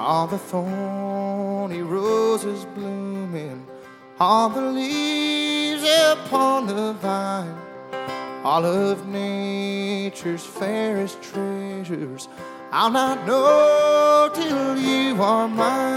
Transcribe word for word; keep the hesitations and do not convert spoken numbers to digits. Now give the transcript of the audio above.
all the thorny roses blooming, all the leaves upon the vine, all of nature's fairest treasures, I'll not know till you are mine.